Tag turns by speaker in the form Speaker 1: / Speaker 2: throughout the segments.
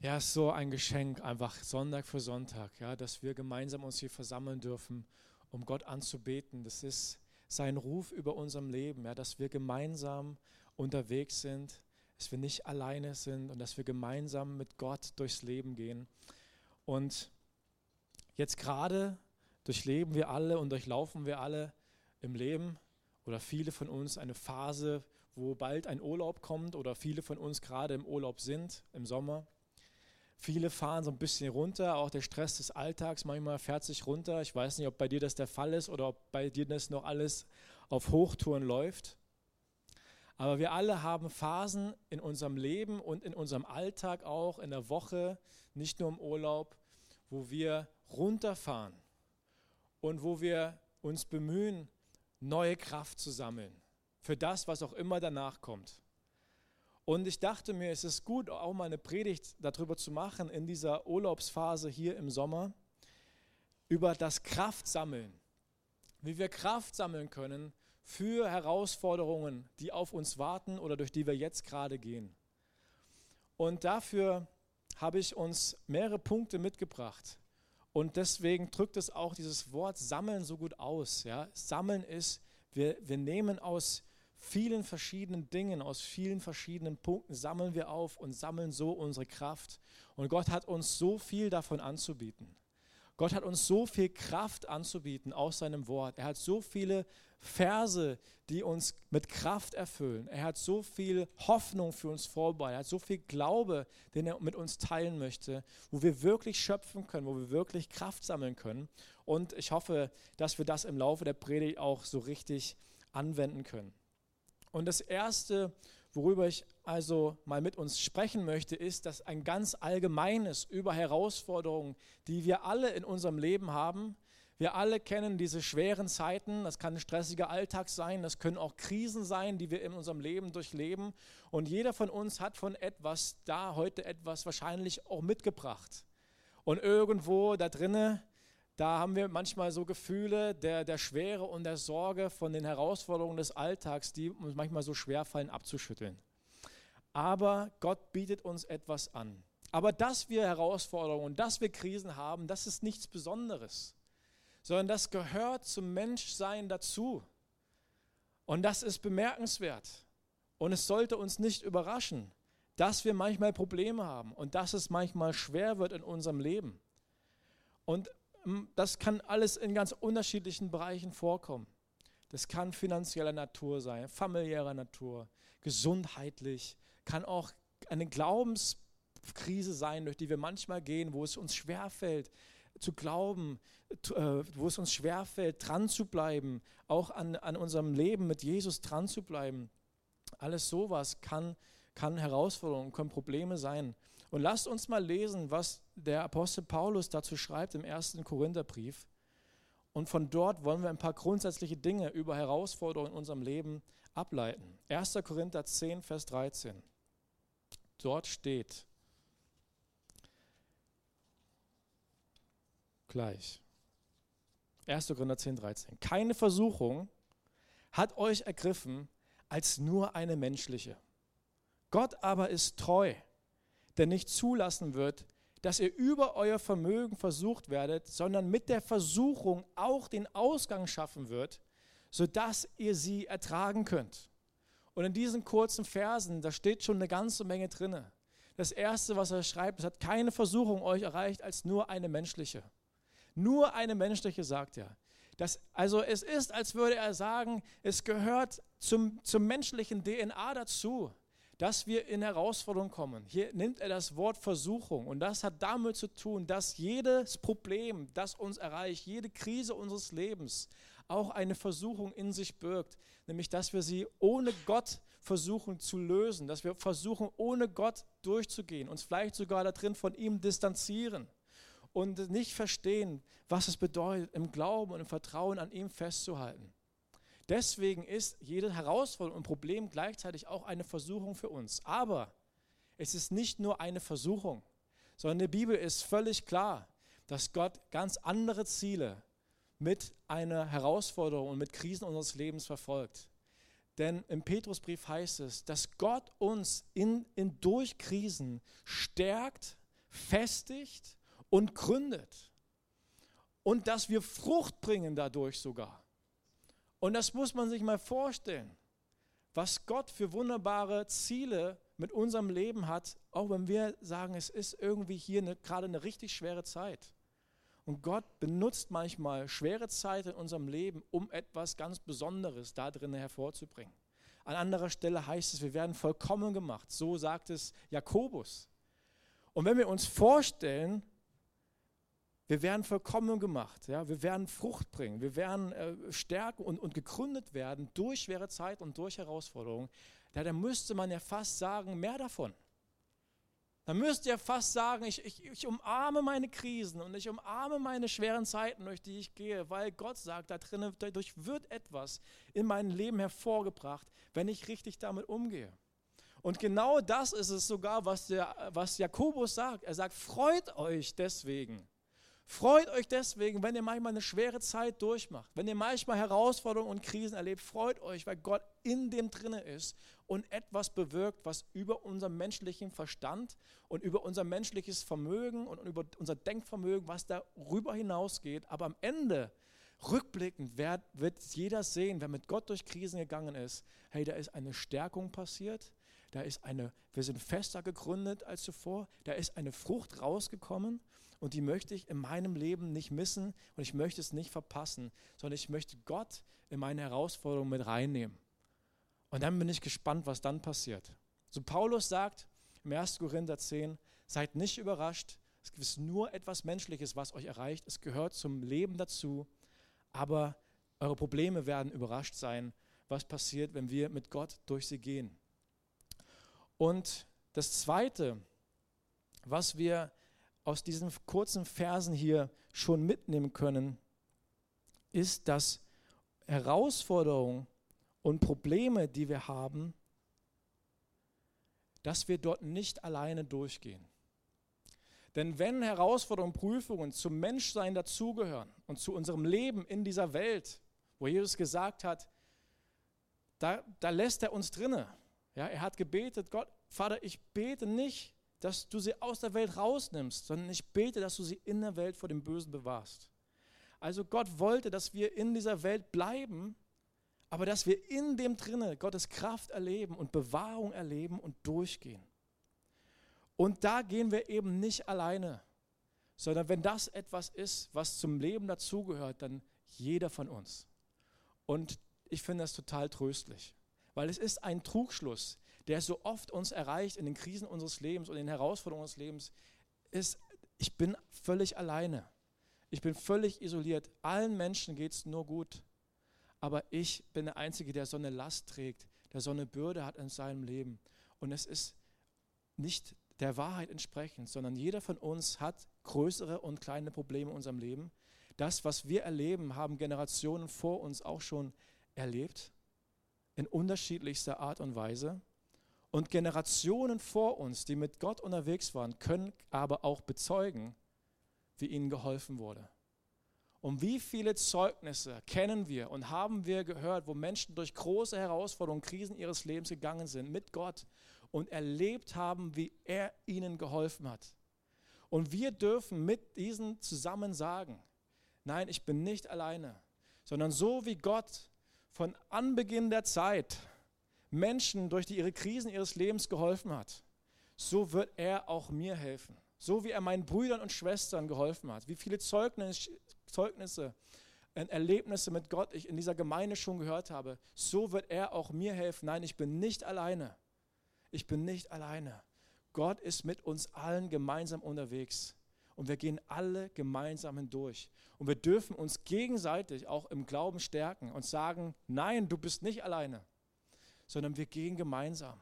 Speaker 1: Ja, es ist so ein Geschenk, einfach Sonntag für Sonntag, ja, dass wir gemeinsam uns hier versammeln dürfen, um Gott anzubeten. Das ist sein Ruf über unserem Leben, ja, dass wir gemeinsam unterwegs sind, dass wir nicht alleine sind und dass wir gemeinsam mit Gott durchs Leben gehen. Und jetzt gerade durchleben wir alle und durchlaufen wir alle im Leben oder viele von uns eine Phase, wo bald ein Urlaub kommt oder viele von uns gerade im Urlaub sind, im Sommer. Viele fahren so ein bisschen runter, auch der Stress des Alltags manchmal fährt sich runter. Ich weiß nicht, ob bei dir das der Fall ist oder ob bei dir das noch alles auf Hochtouren läuft. Aber wir alle haben Phasen in unserem Leben und in unserem Alltag auch, in der Woche, nicht nur im Urlaub, wo wir runterfahren und wo wir uns bemühen, neue Kraft zu sammeln für das, was auch immer danach kommt. Und ich dachte mir, es ist gut, auch mal eine Predigt darüber zu machen in dieser Urlaubsphase hier im Sommer, über das Kraftsammeln, wie wir Kraft sammeln können für Herausforderungen, die auf uns warten oder durch die wir jetzt gerade gehen. Und dafür habe ich uns mehrere Punkte mitgebracht. Und deswegen drückt es auch dieses Wort Sammeln so gut aus. Ja? Sammeln ist, wir nehmen aus vielen verschiedenen Dingen, aus vielen verschiedenen Punkten sammeln wir auf und sammeln so unsere Kraft. Und Gott hat uns so viel davon anzubieten. Gott hat uns so viel Kraft anzubieten aus seinem Wort. Er hat so viele Verse, die uns mit Kraft erfüllen. Er hat so viel Hoffnung für uns vorbereitet. Er hat so viel Glaube, den er mit uns teilen möchte, wo wir wirklich schöpfen können, wo wir wirklich Kraft sammeln können. Und ich hoffe, dass wir das im Laufe der Predigt auch so richtig anwenden können. Und das Erste, worüber ich also mal mit uns sprechen möchte, ist, dass ein ganz allgemeines über Herausforderungen, die wir alle in unserem Leben haben. Wir alle kennen diese schweren Zeiten, das kann ein stressiger Alltag sein, das können auch Krisen sein, die wir in unserem Leben durchleben. Und jeder von uns hat von etwas da heute etwas wahrscheinlich auch mitgebracht. Und irgendwo da drinnen, da haben wir manchmal so Gefühle der Schwere und der Sorge von den Herausforderungen des Alltags, die uns manchmal so schwer fallen abzuschütteln. Aber Gott bietet uns etwas an. Aber dass wir Herausforderungen, dass wir Krisen haben, das ist nichts Besonderes, sondern das gehört zum Menschsein dazu. Und das ist bemerkenswert. Und es sollte uns nicht überraschen, dass wir manchmal Probleme haben und dass es manchmal schwer wird in unserem Leben. Und das kann alles in ganz unterschiedlichen Bereichen vorkommen. Das kann finanzieller Natur sein, familiärer Natur, gesundheitlich, kann auch eine Glaubenskrise sein, durch die wir manchmal gehen, wo es uns schwerfällt zu glauben, wo es uns schwerfällt, dran zu bleiben, auch an unserem Leben mit Jesus dran zu bleiben. Alles sowas kann Herausforderungen, können Probleme sein. Und lasst uns mal lesen, was der Apostel Paulus dazu schreibt im 1. Korintherbrief. Und von dort wollen wir ein paar grundsätzliche Dinge über Herausforderungen in unserem Leben ableiten. 1. Korinther 10, Vers 13. Dort steht gleich. 1. Korinther 10, 13. Keine Versuchung hat euch ergriffen als nur eine menschliche. Gott aber ist treu, der nicht zulassen wird, dass ihr über euer Vermögen versucht werdet, sondern mit der Versuchung auch den Ausgang schaffen wird, sodass ihr sie ertragen könnt. Und in diesen kurzen Versen, da steht schon eine ganze Menge drin. Das Erste, was er schreibt, es hat keine Versuchung euch erreicht als nur eine menschliche. Nur eine menschliche, sagt er. Also es ist, als würde er sagen, es gehört zum menschlichen DNA dazu, dass wir in Herausforderungen kommen. Hier nimmt er das Wort Versuchung und das hat damit zu tun, dass jedes Problem, das uns erreicht, jede Krise unseres Lebens auch eine Versuchung in sich birgt, nämlich dass wir sie ohne Gott versuchen zu lösen, dass wir versuchen, ohne Gott durchzugehen, uns vielleicht sogar da drin von ihm distanzieren und nicht verstehen, was es bedeutet, im Glauben und im Vertrauen an ihm festzuhalten. Deswegen ist jede Herausforderung und Problem gleichzeitig auch eine Versuchung für uns. Aber es ist nicht nur eine Versuchung, sondern die Bibel ist völlig klar, dass Gott ganz andere Ziele mit einer Herausforderung und mit Krisen unseres Lebens verfolgt. Denn im Petrusbrief heißt es, dass Gott uns durch Krisen stärkt, festigt und gründet. Und dass wir Frucht bringen dadurch sogar. Und das muss man sich mal vorstellen, was Gott für wunderbare Ziele mit unserem Leben hat, auch wenn wir sagen, es ist irgendwie hier gerade eine richtig schwere Zeit. Und Gott benutzt manchmal schwere Zeiten in unserem Leben, um etwas ganz Besonderes da drin hervorzubringen. An anderer Stelle heißt es, wir werden vollkommen gemacht. So sagt es Jakobus. Und wenn wir uns vorstellen, wir werden vollkommen gemacht, ja, wir werden Frucht bringen, wir werden stärken und gegründet werden durch schwere Zeiten und durch Herausforderungen, ja, dann müsste man ja fast sagen, mehr davon. Dann müsst ihr fast sagen, ich umarme meine Krisen und ich umarme meine schweren Zeiten, durch die ich gehe, weil Gott sagt, dadurch wird etwas in meinem Leben hervorgebracht, wenn ich richtig damit umgehe. Und genau das ist es sogar, was Jakobus sagt. Er sagt, freut euch deswegen. Freut euch deswegen, wenn ihr manchmal eine schwere Zeit durchmacht, wenn ihr manchmal Herausforderungen und Krisen erlebt, freut euch, weil Gott in dem drinne ist und etwas bewirkt, was über unseren menschlichen Verstand und über unser menschliches Vermögen und über unser Denkvermögen, was darüber hinausgeht. Aber am Ende, rückblickend, wird jeder sehen, wer mit Gott durch Krisen gegangen ist, hey, da ist eine Stärkung passiert, wir sind fester gegründet als zuvor, da ist eine Frucht rausgekommen. Und die möchte ich in meinem Leben nicht missen und ich möchte es nicht verpassen, sondern ich möchte Gott in meine Herausforderung mit reinnehmen. Und dann bin ich gespannt, was dann passiert. So Paulus sagt im 1. Korinther 10, seid nicht überrascht, es ist nur etwas Menschliches, was euch erreicht, es gehört zum Leben dazu, aber eure Probleme werden überrascht sein, was passiert, wenn wir mit Gott durch sie gehen. Und das Zweite, was wir aus diesen kurzen Versen hier schon mitnehmen können, ist, dass Herausforderungen und Probleme, die wir haben, dass wir dort nicht alleine durchgehen. Denn wenn Herausforderungen, Prüfungen zum Menschsein dazugehören und zu unserem Leben in dieser Welt, wo Jesus gesagt hat, da lässt er uns drinne. Ja, er hat gebetet, Gott, Vater, ich bete nicht, dass du sie aus der Welt rausnimmst, sondern ich bete, dass du sie in der Welt vor dem Bösen bewahrst. Also Gott wollte, dass wir in dieser Welt bleiben, aber dass wir in dem drinne Gottes Kraft erleben und Bewahrung erleben und durchgehen. Und da gehen wir eben nicht alleine, sondern wenn das etwas ist, was zum Leben dazugehört, dann jeder von uns. Und ich finde das total tröstlich, weil es ist ein Trugschluss, der so oft uns erreicht in den Krisen unseres Lebens und in den Herausforderungen unseres Lebens, ist, ich bin völlig alleine. Ich bin völlig isoliert. Allen Menschen geht es nur gut. Aber ich bin der Einzige, der so eine Last trägt, der so eine Bürde hat in seinem Leben. Und es ist nicht der Wahrheit entsprechend, sondern jeder von uns hat größere und kleine Probleme in unserem Leben. Das, was wir erleben, haben Generationen vor uns auch schon erlebt, in unterschiedlichster Art und Weise. Und Generationen vor uns, die mit Gott unterwegs waren, können aber auch bezeugen, wie ihnen geholfen wurde. Und wie viele Zeugnisse kennen wir und haben wir gehört, wo Menschen durch große Herausforderungen, Krisen ihres Lebens gegangen sind mit Gott und erlebt haben, wie er ihnen geholfen hat. Und wir dürfen mit diesen zusammen sagen, nein, ich bin nicht alleine, sondern so wie Gott von Anbeginn der Zeit Menschen durch ihre Krisen ihres Lebens geholfen hat, so wird er auch mir helfen. So wie er meinen Brüdern und Schwestern geholfen hat. Wie viele Zeugnisse und Erlebnisse mit Gott ich in dieser Gemeinde schon gehört habe, so wird er auch mir helfen. Nein, ich bin nicht alleine. Ich bin nicht alleine. Gott ist mit uns allen gemeinsam unterwegs. Und wir gehen alle gemeinsam hindurch. Und wir dürfen uns gegenseitig auch im Glauben stärken und sagen, nein, du bist nicht alleine, sondern wir gehen gemeinsam.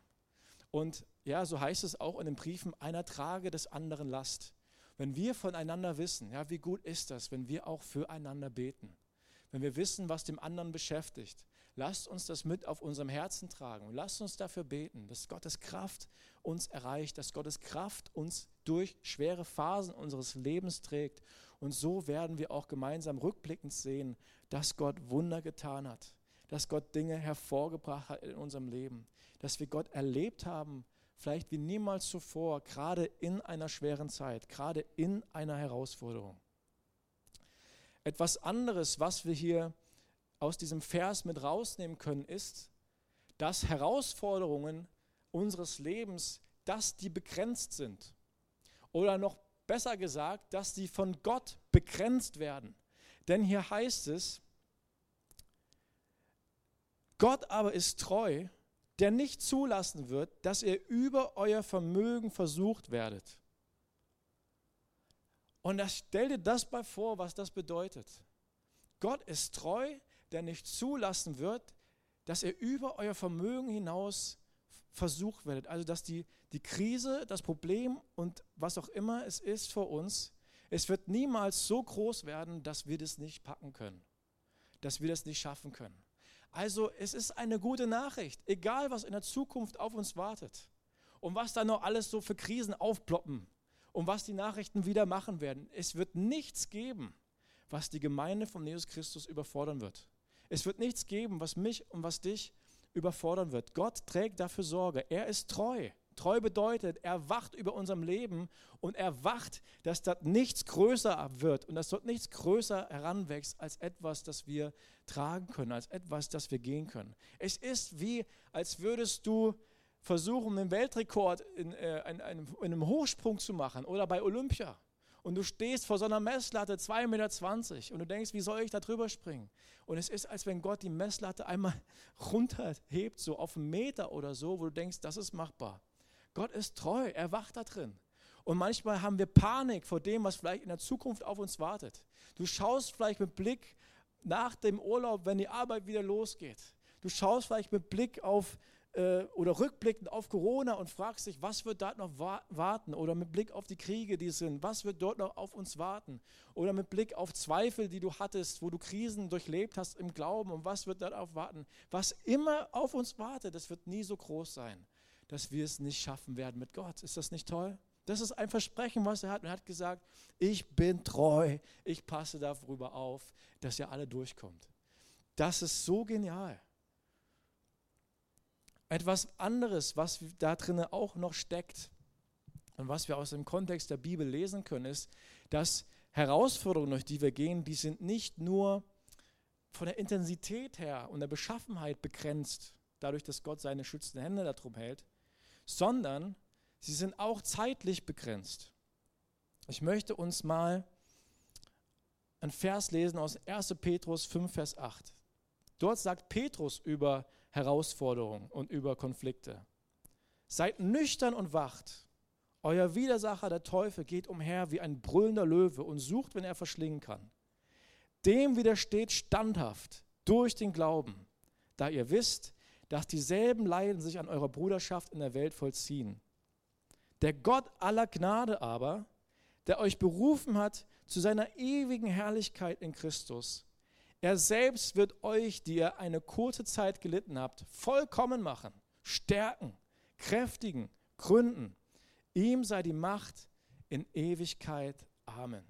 Speaker 1: Und ja, so heißt es auch in den Briefen, einer trage des anderen Last. Wenn wir voneinander wissen, ja, wie gut ist das, wenn wir auch füreinander beten, wenn wir wissen, was dem anderen beschäftigt, lasst uns das mit auf unserem Herzen tragen und lasst uns dafür beten, dass Gottes Kraft uns erreicht, dass Gottes Kraft uns durch schwere Phasen unseres Lebens trägt. Und so werden wir auch gemeinsam rückblickend sehen, dass Gott Wunder getan hat, dass Gott Dinge hervorgebracht hat in unserem Leben, dass wir Gott erlebt haben vielleicht wie niemals zuvor, gerade in einer schweren Zeit, gerade in einer Herausforderung. Etwas anderes, was wir hier aus diesem Vers mit rausnehmen können, ist, dass Herausforderungen unseres Lebens, dass die begrenzt sind. Oder noch besser gesagt, dass sie von Gott begrenzt werden. Denn hier heißt es, Gott aber ist treu, der nicht zulassen wird, dass ihr über euer Vermögen versucht werdet. Und stell dir das mal vor, was das bedeutet. Gott ist treu, der nicht zulassen wird, dass ihr über euer Vermögen hinaus versucht werdet. Also dass die Krise, das Problem und was auch immer es ist vor uns, es wird niemals so groß werden, dass wir das nicht packen können, dass wir das nicht schaffen können. Also es ist eine gute Nachricht, egal was in der Zukunft auf uns wartet und was da noch alles so für Krisen aufploppen und was die Nachrichten wieder machen werden. Es wird nichts geben, was die Gemeinde von Jesus Christus überfordern wird. Es wird nichts geben, was mich und was dich überfordern wird. Gott trägt dafür Sorge. Er ist treu. Treu bedeutet, er wacht über unserem Leben und er wacht, dass dort nichts größer wird und dass dort nichts größer heranwächst als etwas, das wir tragen können, als etwas, das wir gehen können. Es ist wie, als würdest du versuchen, einen Weltrekord in einem Hochsprung zu machen oder bei Olympia. Und du stehst vor so einer Messlatte 2,20 Meter und du denkst, wie soll ich da drüber springen? Und es ist, als wenn Gott die Messlatte einmal runterhebt, so auf 1 Meter oder so, wo du denkst, das ist machbar. Gott ist treu, er wacht da drin. Und manchmal haben wir Panik vor dem, was vielleicht in der Zukunft auf uns wartet. Du schaust vielleicht mit Blick nach dem Urlaub, wenn die Arbeit wieder losgeht. Du schaust vielleicht mit Blick auf oder rückblickend auf Corona und fragst dich, was wird dort noch warten? Oder mit Blick auf die Kriege, die sind, was wird dort noch auf uns warten? Oder mit Blick auf Zweifel, die du hattest, wo du Krisen durchlebt hast im Glauben und was wird dort auf warten? Was immer auf uns wartet, das wird nie so groß sein, dass wir es nicht schaffen werden mit Gott. Ist das nicht toll? Das ist ein Versprechen, was er hat. Und er hat gesagt, ich bin treu, ich passe darüber auf, dass ihr alle durchkommt. Das ist so genial. Etwas anderes, was da drin auch noch steckt und was wir aus dem Kontext der Bibel lesen können, ist, dass Herausforderungen, durch die wir gehen, die sind nicht nur von der Intensität her und der Beschaffenheit begrenzt, dadurch, dass Gott seine schützenden Hände darum hält, sondern sie sind auch zeitlich begrenzt. Ich möchte uns mal einen Vers lesen aus 1. Petrus 5, Vers 8. Dort sagt Petrus über Herausforderungen und über Konflikte: Seid nüchtern und wacht. Euer Widersacher, der Teufel, geht umher wie ein brüllender Löwe und sucht, wen er verschlingen kann. Dem widersteht standhaft durch den Glauben, da ihr wisst, dass dieselben Leiden sich an eurer Bruderschaft in der Welt vollziehen. Der Gott aller Gnade aber, der euch berufen hat zu seiner ewigen Herrlichkeit in Christus, er selbst wird euch, die ihr eine kurze Zeit gelitten habt, vollkommen machen, stärken, kräftigen, gründen. Ihm sei die Macht in Ewigkeit. Amen.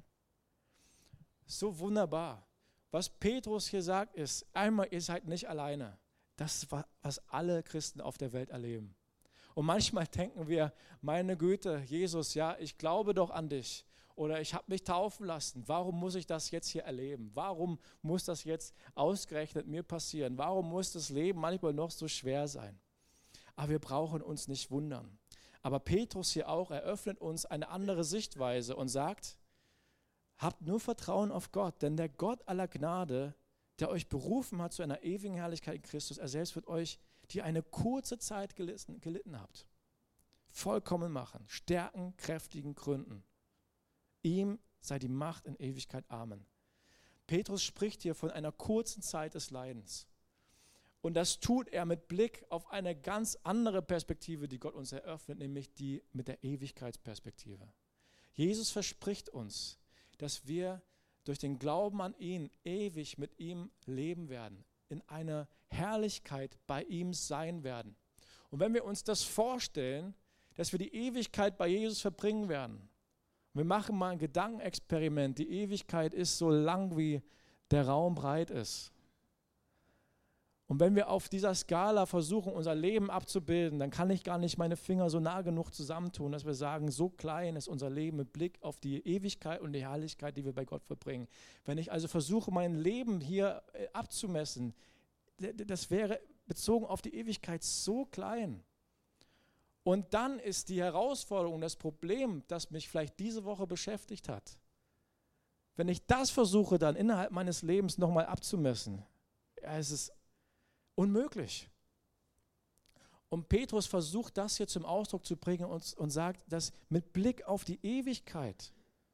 Speaker 1: So wunderbar. Was Petrus hier sagt, ist, einmal, ihr seid nicht alleine. Das ist, was alle Christen auf der Welt erleben. Und manchmal denken wir, meine Güte, Jesus, ja, ich glaube doch an dich. Oder ich habe mich taufen lassen. Warum muss ich das jetzt hier erleben? Warum muss das jetzt ausgerechnet mir passieren? Warum muss das Leben manchmal noch so schwer sein? Aber wir brauchen uns nicht wundern. Aber Petrus hier auch eröffnet uns eine andere Sichtweise und sagt, habt nur Vertrauen auf Gott, denn der Gott aller Gnade, der euch berufen hat zu einer ewigen Herrlichkeit in Christus, er selbst wird euch, die eine kurze Zeit gelitten habt, vollkommen machen, stärken, kräftigen, gründen. Ihm sei die Macht in Ewigkeit. Amen. Petrus spricht hier von einer kurzen Zeit des Leidens. Und das tut er mit Blick auf eine ganz andere Perspektive, die Gott uns eröffnet, nämlich die mit der Ewigkeitsperspektive. Jesus verspricht uns, dass wir durch den Glauben an ihn ewig mit ihm leben werden, in einer Herrlichkeit bei ihm sein werden. Und wenn wir uns das vorstellen, dass wir die Ewigkeit bei Jesus verbringen werden, wir machen mal ein Gedankenexperiment. Die Ewigkeit ist so lang, wie der Raum breit ist. Und wenn wir auf dieser Skala versuchen, unser Leben abzubilden, dann kann ich gar nicht meine Finger so nah genug zusammentun, dass wir sagen, so klein ist unser Leben mit Blick auf die Ewigkeit und die Herrlichkeit, die wir bei Gott verbringen. Wenn ich also versuche, mein Leben hier abzumessen, das wäre bezogen auf die Ewigkeit so klein. Und dann ist die Herausforderung, das Problem, das mich vielleicht diese Woche beschäftigt hat, wenn ich das versuche, dann innerhalb meines Lebens nochmal abzumessen, es ist unmöglich. Und Petrus versucht das hier zum Ausdruck zu bringen und sagt, dass mit Blick auf die Ewigkeit,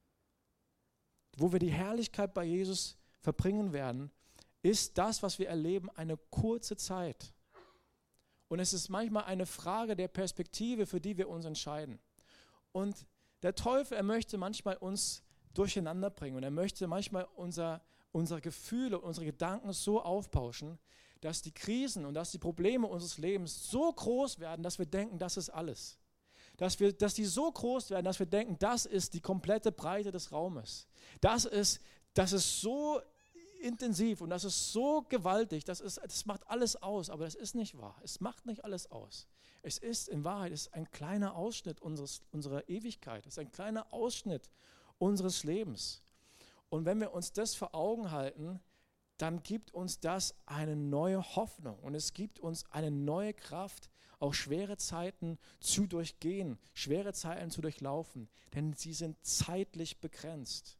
Speaker 1: wo wir die Herrlichkeit bei Jesus verbringen werden, ist das, was wir erleben, eine kurze Zeit. Und es ist manchmal eine Frage der Perspektive, für die wir uns entscheiden. Und der Teufel, er möchte manchmal uns durcheinander bringen und er möchte manchmal unsere Gefühle, unsere Gedanken so aufbauschen, dass die Krisen und dass die Probleme unseres Lebens so groß werden, dass wir denken, das ist alles. Dass die so groß werden, dass wir denken, das ist die komplette Breite des Raumes. Das ist so intensiv und das ist so gewaltig, das macht alles aus, aber das ist nicht wahr. Es macht nicht alles aus. Es ist in Wahrheit ein kleiner Ausschnitt unserer Ewigkeit. Es ist ein kleiner Ausschnitt unseres Lebens. Und wenn wir uns das vor Augen halten, dann gibt uns das eine neue Hoffnung und es gibt uns eine neue Kraft, auch schwere Zeiten zu durchgehen, schwere Zeiten zu durchlaufen, denn sie sind zeitlich begrenzt.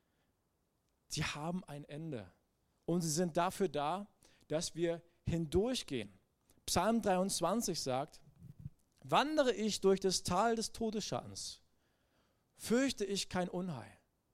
Speaker 1: Sie haben ein Ende und sie sind dafür da, dass wir hindurchgehen. Psalm 23 sagt, wandere ich durch das Tal des Todesschattens, fürchte ich kein Unheil.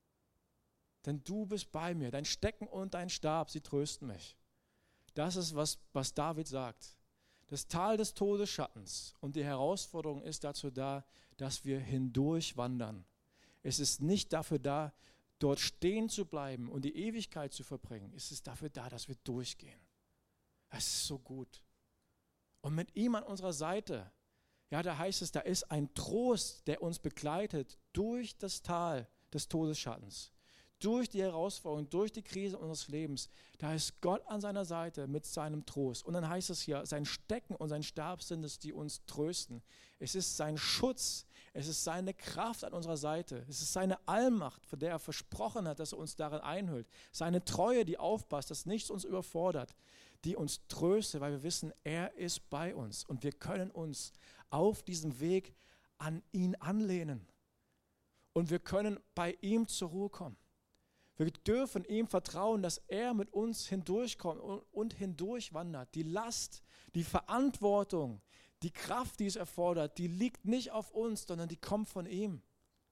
Speaker 1: Denn du bist bei mir, dein Stecken und dein Stab, sie trösten mich. Das ist, was David sagt. Das Tal des Todesschattens und die Herausforderung ist dazu da, dass wir hindurch wandern. Es ist nicht dafür da, dort stehen zu bleiben und die Ewigkeit zu verbringen. Es ist dafür da, dass wir durchgehen. Es ist so gut. Und mit ihm an unserer Seite, ja, da heißt es, da ist ein Trost, der uns begleitet durch das Tal des Todesschattens. Durch die Herausforderung, durch die Krise unseres Lebens, da ist Gott an seiner Seite mit seinem Trost. Und dann heißt es hier, sein Stecken und sein Stab sind es, die uns trösten. Es ist sein Schutz, es ist seine Kraft an unserer Seite, es ist seine Allmacht, von der er versprochen hat, dass er uns darin einhüllt. Seine Treue, die aufpasst, dass nichts uns überfordert, die uns tröstet, weil wir wissen, er ist bei uns. Und wir können uns auf diesem Weg an ihn anlehnen. Und wir können bei ihm zur Ruhe kommen. Wir dürfen ihm vertrauen, dass er mit uns hindurchkommt und hindurchwandert. Die Last, die Verantwortung, die Kraft, die es erfordert, die liegt nicht auf uns, sondern die kommt von ihm.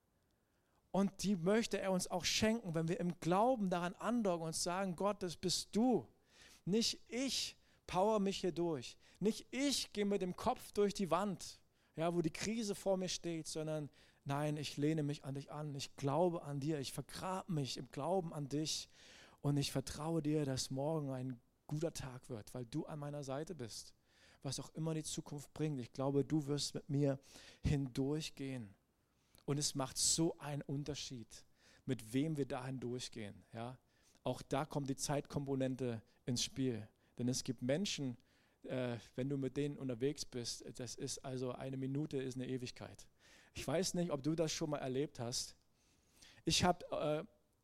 Speaker 1: Und die möchte er uns auch schenken, wenn wir im Glauben daran andocken und sagen, Gott, das bist du. Nicht ich power mich hier durch. Nicht ich gehe mit dem Kopf durch die Wand, ja, wo die Krise vor mir steht, sondern nein, ich lehne mich an dich an, ich glaube an dir, ich vergrabe mich im Glauben an dich und ich vertraue dir, dass morgen ein guter Tag wird, weil du an meiner Seite bist. Was auch immer die Zukunft bringt, ich glaube, du wirst mit mir hindurchgehen. Und es macht so einen Unterschied, mit wem wir da hindurchgehen. Ja? Auch da kommt die Zeitkomponente ins Spiel. Denn es gibt Menschen, wenn du mit denen unterwegs bist, das ist also eine Minute ist eine Ewigkeit. Ich weiß nicht, ob du das schon mal erlebt hast. Ich habe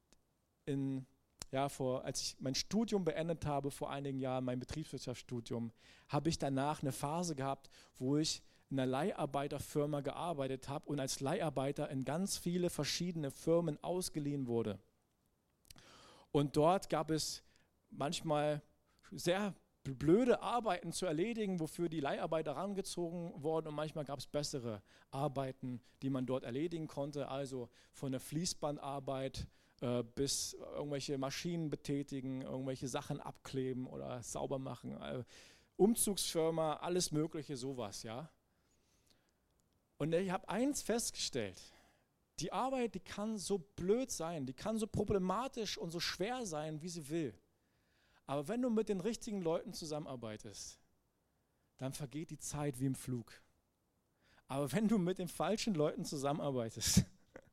Speaker 1: als ich mein Studium beendet habe vor einigen Jahren, mein Betriebswirtschaftsstudium, habe ich danach eine Phase gehabt, wo ich in einer Leiharbeiterfirma gearbeitet habe und als Leiharbeiter in ganz viele verschiedene Firmen ausgeliehen wurde. Und dort gab es manchmal sehr blöde Arbeiten zu erledigen, wofür die Leiharbeiter herangezogen wurden und manchmal gab es bessere Arbeiten, die man dort erledigen konnte, also von der Fließbandarbeit bis irgendwelche Maschinen betätigen, irgendwelche Sachen abkleben oder sauber machen, Umzugsfirma, alles mögliche, sowas, ja. Und ich habe eins festgestellt, die Arbeit, die kann so blöd sein, die kann so problematisch und so schwer sein, wie sie will. Aber wenn du mit den richtigen Leuten zusammenarbeitest, dann vergeht die Zeit wie im Flug. Aber wenn du mit den falschen Leuten zusammenarbeitest,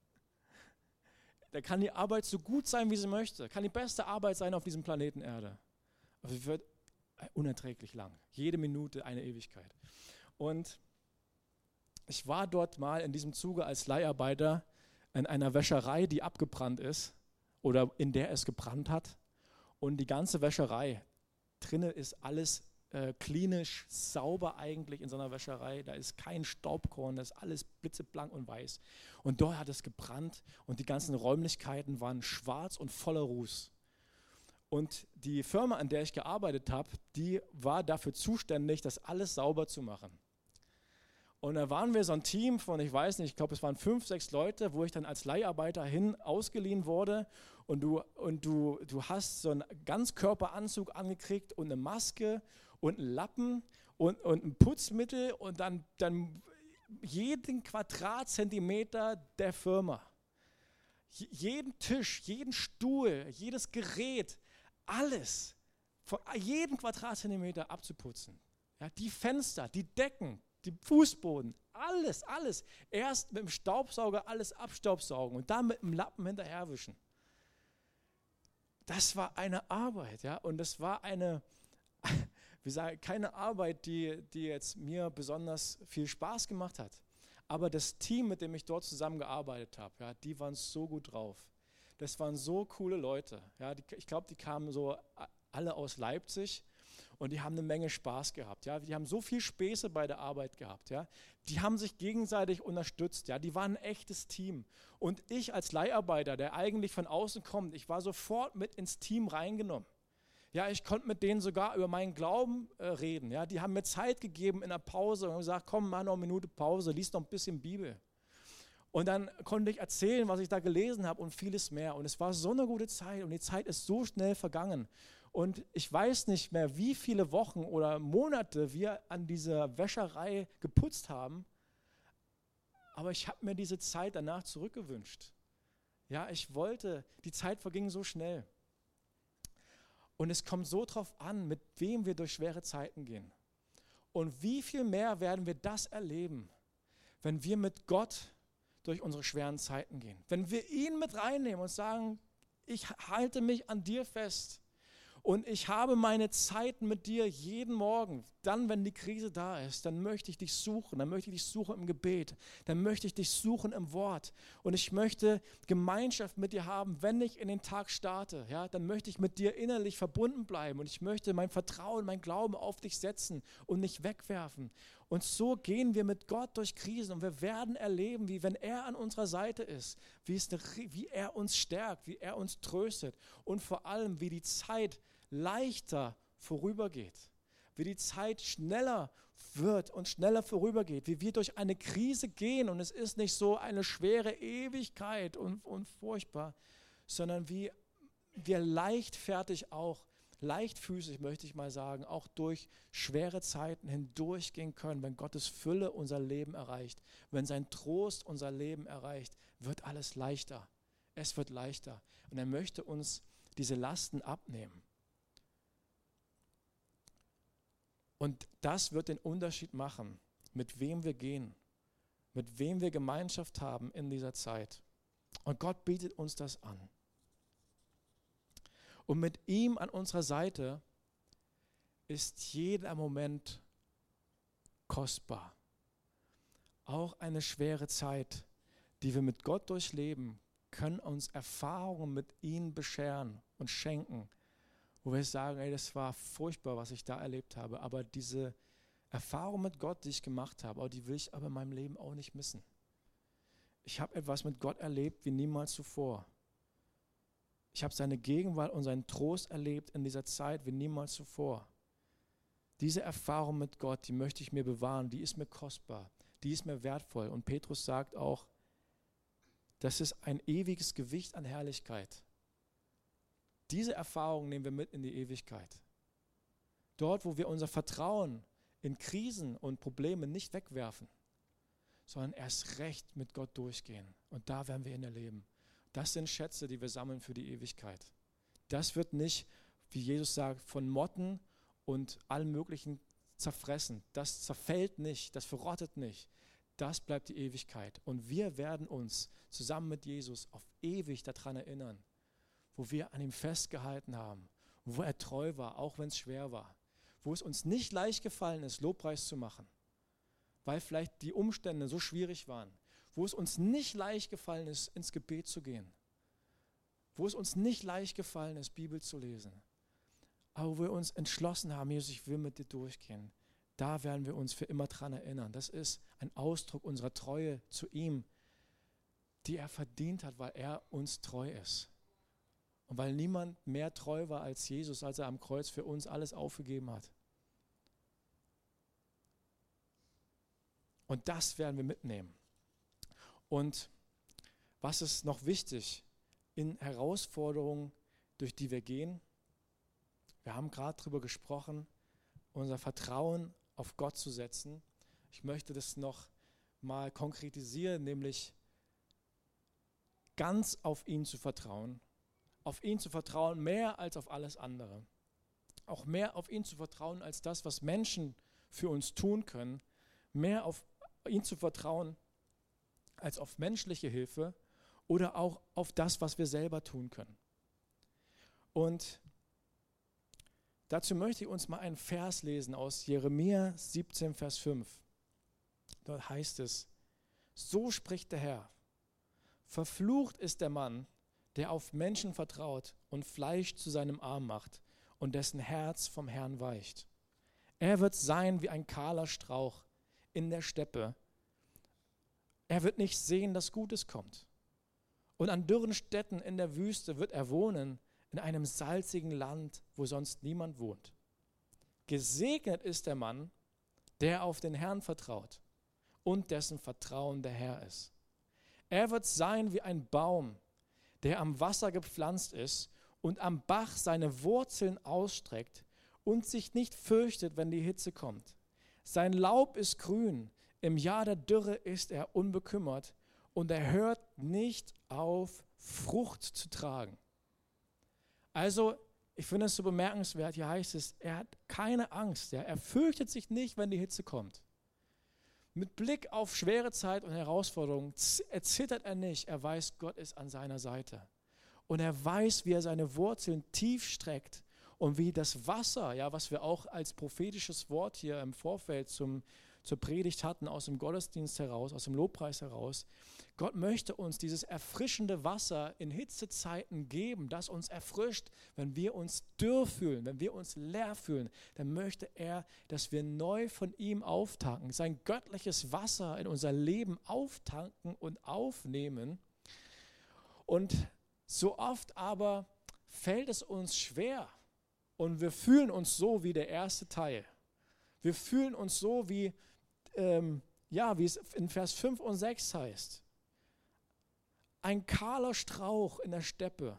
Speaker 1: dann kann die Arbeit so gut sein, wie sie möchte. Kann die beste Arbeit sein auf diesem Planeten Erde. Aber sie wird unerträglich lang. Jede Minute eine Ewigkeit. Und ich war dort mal in diesem Zuge als Leiharbeiter in einer Wäscherei, die abgebrannt ist oder in der es gebrannt hat. Und die ganze Wäscherei, drinnen ist alles klinisch sauber eigentlich in so einer Wäscherei. Da ist kein Staubkorn, das ist alles blitzeblank und weiß. Und dort hat es gebrannt und die ganzen Räumlichkeiten waren schwarz und voller Ruß. Und die Firma, an der ich gearbeitet habe, die war dafür zuständig, das alles sauber zu machen. Und da waren wir so ein Team von, ich weiß nicht, ich glaube, es waren 5, 6 Leute, wo ich dann als Leiharbeiter ausgeliehen wurde. Und du hast so einen Ganzkörperanzug angekriegt und eine Maske und einen Lappen und ein Putzmittel und dann jeden Quadratzentimeter der Firma. Jeden Tisch, jeden Stuhl, jedes Gerät, alles von jedem Quadratzentimeter abzuputzen. Ja, die Fenster, die Decken, die Fußboden, alles. Erst mit dem Staubsauger alles abstaubsaugen und dann mit dem Lappen hinterherwischen. Das war eine Arbeit, ja, und das war keine Arbeit, die jetzt mir besonders viel Spaß gemacht hat. Aber das Team, mit dem ich dort zusammengearbeitet habe, ja, die waren so gut drauf. Das waren so coole Leute. Ja, ich glaube, die kamen so alle aus Leipzig. Und die haben eine Menge Spaß gehabt. Ja? Die haben so viel Späße bei der Arbeit gehabt. Ja? Die haben sich gegenseitig unterstützt. Ja? Die waren ein echtes Team. Und ich als Leiharbeiter, der eigentlich von außen kommt, ich war sofort mit ins Team reingenommen. Ja, ich konnte mit denen sogar über meinen Glauben reden. Ja? Die haben mir Zeit gegeben in der Pause und haben gesagt, komm, mach noch eine Minute Pause, lies noch ein bisschen Bibel. Und dann konnte ich erzählen, was ich da gelesen habe und vieles mehr. Und es war so eine gute Zeit und die Zeit ist so schnell vergangen. Und ich weiß nicht mehr, wie viele Wochen oder Monate wir an dieser Wäscherei geputzt haben, aber ich habe mir diese Zeit danach zurückgewünscht. Ja, die Zeit verging so schnell. Und es kommt so drauf an, mit wem wir durch schwere Zeiten gehen. Und wie viel mehr werden wir das erleben, wenn wir mit Gott durch unsere schweren Zeiten gehen. Wenn wir ihn mit reinnehmen und sagen, ich halte mich an dir fest. Und ich habe meine Zeiten mit dir jeden Morgen. Dann, wenn die Krise da ist, dann möchte ich dich suchen. Dann möchte ich dich suchen im Gebet. Dann möchte ich dich suchen im Wort. Und ich möchte Gemeinschaft mit dir haben, wenn ich in den Tag starte. Ja, dann möchte ich mit dir innerlich verbunden bleiben. Und ich möchte mein Vertrauen, mein Glauben auf dich setzen und nicht wegwerfen. Und so gehen wir mit Gott durch Krisen. Und wir werden erleben, wie wenn er an unserer Seite ist, wie er uns stärkt, wie er uns tröstet. Und vor allem, wie die Zeit leichter vorübergeht, wie die Zeit schneller wird und schneller vorübergeht, wie wir durch eine Krise gehen und es ist nicht so eine schwere Ewigkeit und furchtbar, sondern wie wir leichtfüßig möchte ich mal sagen, auch durch schwere Zeiten hindurchgehen können, wenn Gottes Fülle unser Leben erreicht, wenn sein Trost unser Leben erreicht, wird alles leichter. Es wird leichter und er möchte uns diese Lasten abnehmen. Und das wird den Unterschied machen, mit wem wir gehen, mit wem wir Gemeinschaft haben in dieser Zeit. Und Gott bietet uns das an. Und mit ihm an unserer Seite ist jeder Moment kostbar. Auch eine schwere Zeit, die wir mit Gott durchleben, können uns Erfahrungen mit ihm bescheren und schenken, wo wir sagen, ey, das war furchtbar, was ich da erlebt habe, aber diese Erfahrung mit Gott, die ich gemacht habe, die will ich aber in meinem Leben auch nicht missen. Ich habe etwas mit Gott erlebt wie niemals zuvor. Ich habe seine Gegenwart und seinen Trost erlebt in dieser Zeit wie niemals zuvor. Diese Erfahrung mit Gott, die möchte ich mir bewahren, die ist mir kostbar, die ist mir wertvoll. Und Petrus sagt auch, das ist ein ewiges Gewicht an Herrlichkeit. Diese Erfahrung nehmen wir mit in die Ewigkeit. Dort, wo wir unser Vertrauen in Krisen und Probleme nicht wegwerfen, sondern erst recht mit Gott durchgehen. Und da werden wir ihn erleben. Das sind Schätze, die wir sammeln für die Ewigkeit. Das wird nicht, wie Jesus sagt, von Motten und allem Möglichen zerfressen. Das zerfällt nicht, das verrottet nicht. Das bleibt die Ewigkeit. Und wir werden uns zusammen mit Jesus auf ewig daran erinnern, wo wir an ihm festgehalten haben, wo er treu war, auch wenn es schwer war, wo es uns nicht leicht gefallen ist, Lobpreis zu machen, weil vielleicht die Umstände so schwierig waren, wo es uns nicht leicht gefallen ist, ins Gebet zu gehen, wo es uns nicht leicht gefallen ist, Bibel zu lesen, aber wo wir uns entschlossen haben, Jesus, ich will mit dir durchgehen, da werden wir uns für immer dran erinnern. Das ist ein Ausdruck unserer Treue zu ihm, die er verdient hat, weil er uns treu ist. Und weil niemand mehr treu war als Jesus, als er am Kreuz für uns alles aufgegeben hat. Und das werden wir mitnehmen. Und was ist noch wichtig in Herausforderungen, durch die wir gehen? Wir haben gerade darüber gesprochen, unser Vertrauen auf Gott zu setzen. Ich möchte das noch mal konkretisieren, nämlich ganz auf ihn zu vertrauen. Auf ihn zu vertrauen, mehr als auf alles andere. Auch mehr auf ihn zu vertrauen, als das, was Menschen für uns tun können. Mehr auf ihn zu vertrauen, als auf menschliche Hilfe oder auch auf das, was wir selber tun können. Und dazu möchte ich uns mal einen Vers lesen aus Jeremia 17, Vers 5. Dort heißt es, so spricht der Herr, verflucht ist der Mann, der auf Menschen vertraut und Fleisch zu seinem Arm macht und dessen Herz vom Herrn weicht. Er wird sein wie ein kahler Strauch in der Steppe. Er wird nicht sehen, dass Gutes kommt. Und an dürren Städten in der Wüste wird er wohnen, in einem salzigen Land, wo sonst niemand wohnt. Gesegnet ist der Mann, der auf den Herrn vertraut und dessen Vertrauen der Herr ist. Er wird sein wie ein Baum, der am Wasser gepflanzt ist und am Bach seine Wurzeln ausstreckt und sich nicht fürchtet, wenn die Hitze kommt. Sein Laub ist grün, im Jahr der Dürre ist er unbekümmert und er hört nicht auf, Frucht zu tragen. Also, ich finde es so bemerkenswert, hier heißt es, er hat keine Angst, er fürchtet sich nicht, wenn die Hitze kommt. Mit Blick auf schwere Zeit und Herausforderungen zittert er nicht. Er weiß, Gott ist an seiner Seite. Und er weiß, wie er seine Wurzeln tief streckt und wie das Wasser, ja, was wir auch als prophetisches Wort hier im Vorfeld zur Predigt hatten, aus dem Gottesdienst heraus, aus dem Lobpreis heraus. Gott möchte uns dieses erfrischende Wasser in Hitzezeiten geben, das uns erfrischt, wenn wir uns dürr fühlen, wenn wir uns leer fühlen. Dann möchte er, dass wir neu von ihm auftanken, sein göttliches Wasser in unser Leben auftanken und aufnehmen. Und so oft aber fällt es uns schwer und wir fühlen uns so wie der erste Teil. Wir fühlen uns so wie es in Vers 5 und 6 heißt. Ein kahler Strauch in der Steppe.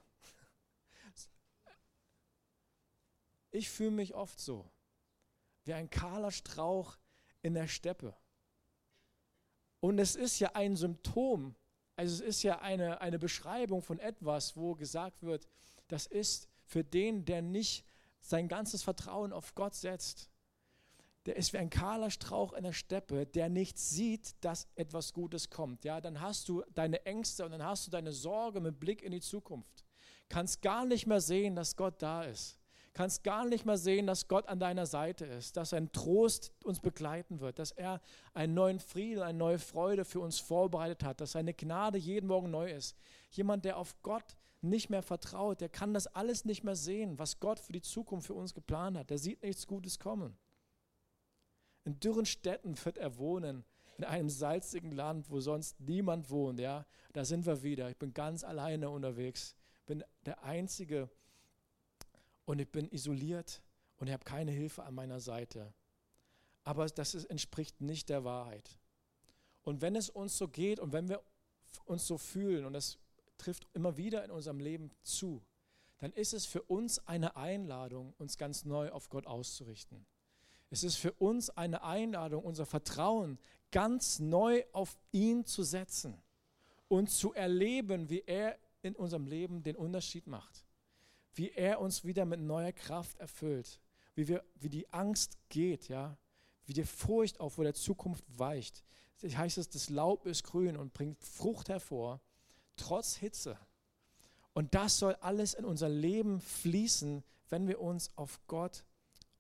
Speaker 1: Ich fühle mich oft so, wie ein kahler Strauch in der Steppe. Und es ist ja ein Symptom, also es ist ja eine Beschreibung von etwas, wo gesagt wird, das ist für den, der nicht sein ganzes Vertrauen auf Gott setzt. Der ist wie ein kahler Strauch in der Steppe, der nicht sieht, dass etwas Gutes kommt. Ja, dann hast du deine Ängste und dann hast du deine Sorge mit Blick in die Zukunft. Kannst gar nicht mehr sehen, dass Gott da ist. Kannst gar nicht mehr sehen, dass Gott an deiner Seite ist, dass ein Trost uns begleiten wird, dass er einen neuen Frieden, eine neue Freude für uns vorbereitet hat, dass seine Gnade jeden Morgen neu ist. Jemand, der auf Gott nicht mehr vertraut, der kann das alles nicht mehr sehen, was Gott für die Zukunft für uns geplant hat. Der sieht nichts Gutes kommen. In dürren Städten wird er wohnen, in einem salzigen Land, wo sonst niemand wohnt. Ja? Da sind wir wieder. Ich bin ganz alleine unterwegs, bin der Einzige und ich bin isoliert und ich habe keine Hilfe an meiner Seite. Aber entspricht nicht der Wahrheit. Und wenn es uns so geht und wenn wir uns so fühlen, und das trifft immer wieder in unserem Leben zu, dann ist es für uns eine Einladung, uns ganz neu auf Gott auszurichten. Es ist für uns eine Einladung, unser Vertrauen ganz neu auf ihn zu setzen und zu erleben, wie er in unserem Leben den Unterschied macht. Wie er uns wieder mit neuer Kraft erfüllt. Wie die Angst geht, ja? Wie die Furcht auch vor der Zukunft weicht. Das heißt es, das Laub ist grün und bringt Frucht hervor, trotz Hitze. Und das soll alles in unser Leben fließen, wenn wir uns auf Gott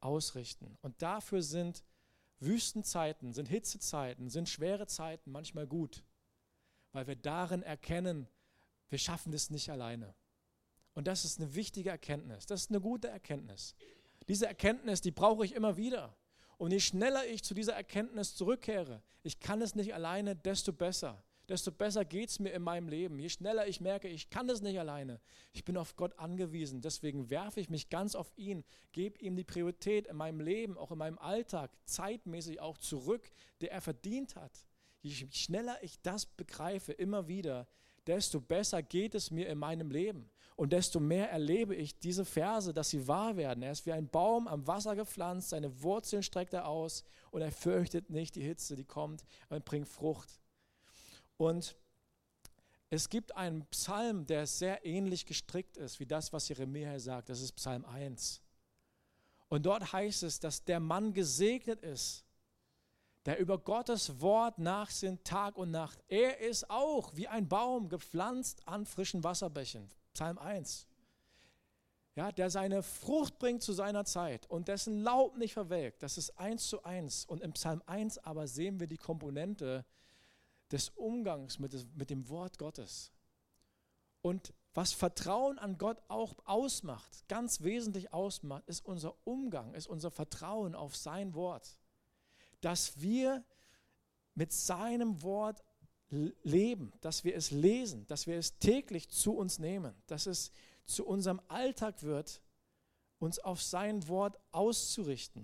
Speaker 1: ausrichten. Und dafür sind Wüstenzeiten, sind Hitzezeiten, sind schwere Zeiten manchmal gut, weil wir darin erkennen, wir schaffen das nicht alleine. Und das ist eine wichtige Erkenntnis, das ist eine gute Erkenntnis. Diese Erkenntnis, die brauche ich immer wieder. Und je schneller ich zu dieser Erkenntnis zurückkehre, ich kann es nicht alleine, desto besser geht es mir in meinem Leben. Je schneller ich merke, ich kann es nicht alleine, ich bin auf Gott angewiesen, deswegen werfe ich mich ganz auf ihn, gebe ihm die Priorität in meinem Leben, auch in meinem Alltag, zeitmäßig auch zurück, der er verdient hat. Je schneller ich das begreife, immer wieder, desto besser geht es mir in meinem Leben. Und desto mehr erlebe ich diese Verse, dass sie wahr werden. Er ist wie ein Baum am Wasser gepflanzt, seine Wurzeln streckt er aus und er fürchtet nicht die Hitze, die kommt, und bringt Frucht. Und es gibt einen Psalm, der sehr ähnlich gestrickt ist, wie das, was Jeremia sagt. Das ist Psalm 1. Und dort heißt es, dass der Mann gesegnet ist, der über Gottes Wort nachsinnt Tag und Nacht. Er ist auch wie ein Baum gepflanzt an frischen Wasserbächen. Psalm 1. Ja, der seine Frucht bringt zu seiner Zeit und dessen Laub nicht verwelkt. Das ist 1:1. Und im Psalm 1 aber sehen wir die Komponente des Umgangs mit dem Wort Gottes. Und was Vertrauen an Gott auch ausmacht, ganz wesentlich ausmacht, ist unser Umgang, ist unser Vertrauen auf sein Wort. Dass wir mit seinem Wort leben, dass wir es lesen, dass wir es täglich zu uns nehmen, dass es zu unserem Alltag wird, uns auf sein Wort auszurichten.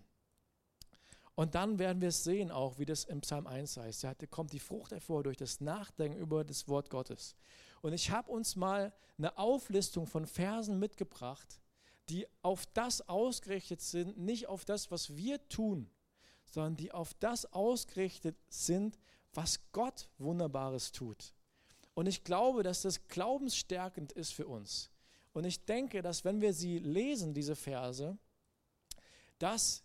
Speaker 1: Und dann werden wir es sehen auch, wie das im Psalm 1 heißt. Da kommt die Frucht hervor durch das Nachdenken über das Wort Gottes. Und ich habe uns mal eine Auflistung von Versen mitgebracht, die auf das ausgerichtet sind, nicht auf das, was wir tun, sondern die auf das ausgerichtet sind, was Gott Wunderbares tut. Und ich glaube, dass das glaubensstärkend ist für uns. Und ich denke, dass wenn wir sie lesen, diese Verse, dass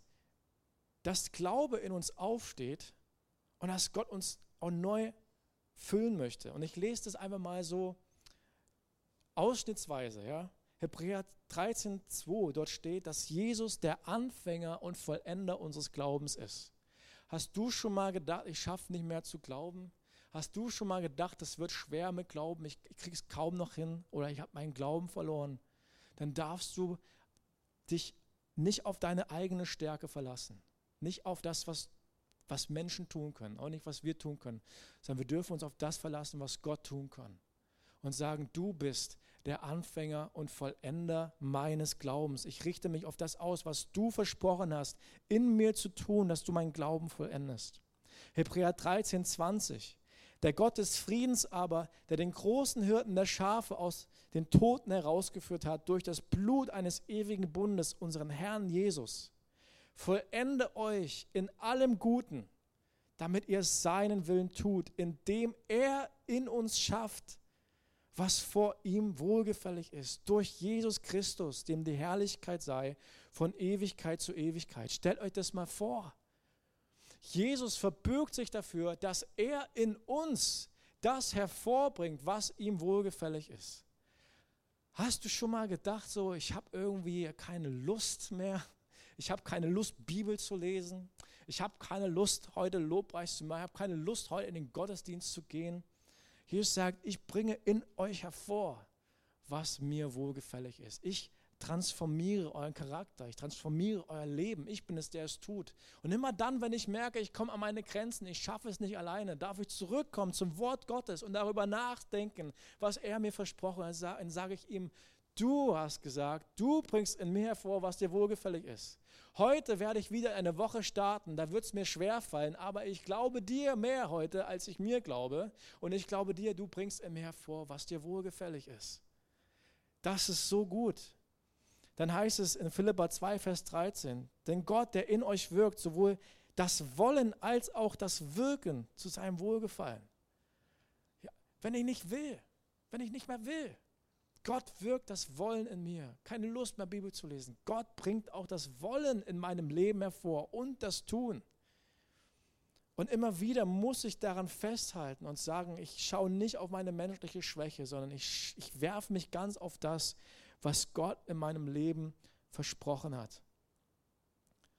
Speaker 1: das Glaube in uns aufsteht und dass Gott uns auch neu füllen möchte. Und ich lese das einfach mal so ausschnittsweise. Ja? Hebräer 13,2, dort steht, dass Jesus der Anfänger und Vollender unseres Glaubens ist. Hast du schon mal gedacht, ich schaffe nicht mehr zu glauben? Hast du schon mal gedacht, es wird schwer mit Glauben, ich kriege es kaum noch hin oder ich habe meinen Glauben verloren? Dann darfst du dich nicht auf deine eigene Stärke verlassen. Nicht auf das, was Menschen tun können, auch nicht, was wir tun können, sondern wir dürfen uns auf das verlassen, was Gott tun kann. Und sagen, du bist der Anfänger und Vollender meines Glaubens. Ich richte mich auf das aus, was du versprochen hast, in mir zu tun, dass du meinen Glauben vollendest. Hebräer 13,20. Der Gott des Friedens aber, der den großen Hirten der Schafe aus den Toten herausgeführt hat, durch das Blut eines ewigen Bundes, unseren Herrn Jesus, vollende euch in allem Guten, damit ihr seinen Willen tut, indem er in uns schafft, was vor ihm wohlgefällig ist, durch Jesus Christus, dem die Herrlichkeit sei, von Ewigkeit zu Ewigkeit. Stellt euch das mal vor. Jesus verbürgt sich dafür, dass er in uns das hervorbringt, was ihm wohlgefällig ist. Hast du schon mal gedacht, so, ich habe irgendwie keine Lust mehr, ich habe keine Lust, Bibel zu lesen, ich habe keine Lust, heute Lobpreis zu machen, ich habe keine Lust, heute in den Gottesdienst zu gehen. Jesus sagt, ich bringe in euch hervor, was mir wohlgefällig ist. Ich transformiere euren Charakter, ich transformiere euer Leben. Ich bin es, der es tut. Und immer dann, wenn ich merke, ich komme an meine Grenzen, ich schaffe es nicht alleine, darf ich zurückkommen zum Wort Gottes und darüber nachdenken, was er mir versprochen hat. Dann sage ich ihm, du hast gesagt, du bringst in mir hervor, was dir wohlgefällig ist. Heute werde ich wieder eine Woche starten, da wird es mir schwerfallen, aber ich glaube dir mehr heute, als ich mir glaube. Und ich glaube dir, du bringst in mir hervor, was dir wohlgefällig ist. Das ist so gut. Dann heißt es in Philipper 2, Vers 13, denn Gott, der in euch wirkt, sowohl das Wollen als auch das Wirken zu seinem Wohlgefallen. Ja, wenn ich nicht will, wenn ich nicht mehr will, Gott wirkt das Wollen in mir. Keine Lust mehr, Bibel zu lesen. Gott bringt auch das Wollen in meinem Leben hervor und das Tun. Und immer wieder muss ich daran festhalten und sagen, ich schaue nicht auf meine menschliche Schwäche, sondern ich werfe mich ganz auf das, was Gott in meinem Leben versprochen hat.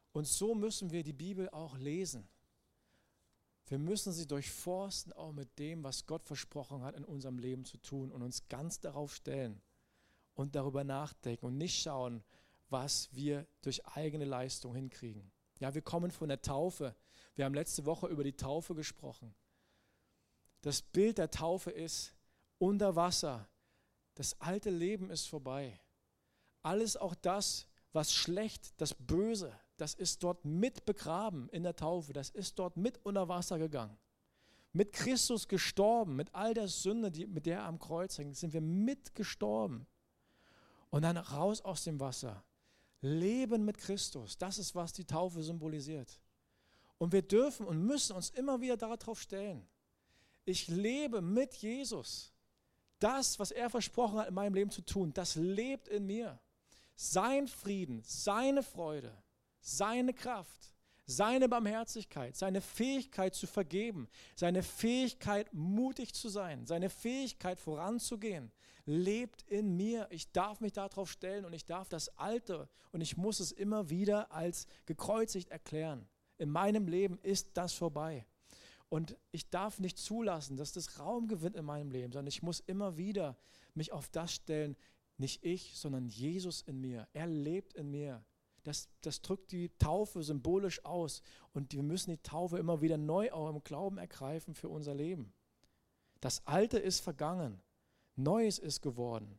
Speaker 1: Und so müssen wir die Bibel auch lesen. Wir müssen sie durchforsten, auch mit dem, was Gott versprochen hat, in unserem Leben zu tun und uns ganz darauf stellen und darüber nachdenken und nicht schauen, was wir durch eigene Leistung hinkriegen. Ja, wir kommen von der Taufe. Wir haben letzte Woche über die Taufe gesprochen. Das Bild der Taufe ist unter Wasser. Das alte Leben ist vorbei. Alles, auch das, was schlecht, das Böse, das ist dort mit begraben in der Taufe. Das ist dort mit unter Wasser gegangen. Mit Christus gestorben, mit all der Sünde, mit der er am Kreuz hängt, sind wir mit gestorben. Und dann raus aus dem Wasser. Leben mit Christus, das ist, was die Taufe symbolisiert. Und wir dürfen und müssen uns immer wieder darauf stellen. Ich lebe mit Jesus. Das, was er versprochen hat, in meinem Leben zu tun, das lebt in mir. Sein Frieden, seine Freude, seine Kraft, seine Barmherzigkeit, seine Fähigkeit zu vergeben, seine Fähigkeit, mutig zu sein, seine Fähigkeit, voranzugehen, lebt in mir. Ich darf mich darauf stellen und ich darf das Alte und ich muss es immer wieder als gekreuzigt erklären. In meinem Leben ist das vorbei. Und ich darf nicht zulassen, dass das Raum gewinnt in meinem Leben, sondern ich muss immer wieder mich auf das stellen, nicht ich, sondern Jesus in mir. Er lebt in mir. Das drückt die Taufe symbolisch aus. Und wir müssen die Taufe immer wieder neu auch im Glauben ergreifen für unser Leben. Das Alte ist vergangen. Neues ist geworden.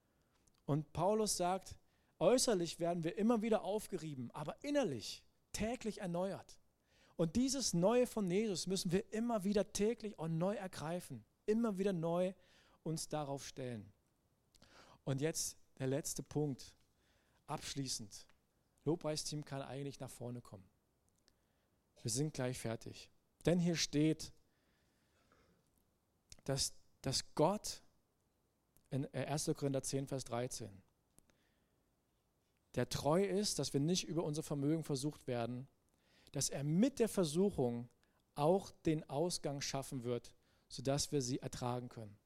Speaker 1: Und Paulus sagt, äußerlich werden wir immer wieder aufgerieben, aber innerlich täglich erneuert. Und dieses Neue von Jesus müssen wir immer wieder täglich auch neu ergreifen. Immer wieder neu uns darauf stellen. Und jetzt der letzte Punkt, abschließend. Lobpreisteam kann eigentlich nach vorne kommen. Wir sind gleich fertig. Denn hier steht, dass Gott in 1. Korinther 10, Vers 13, der treu ist, dass wir nicht über unser Vermögen versucht werden, dass er mit der Versuchung auch den Ausgang schaffen wird, sodass wir sie ertragen können.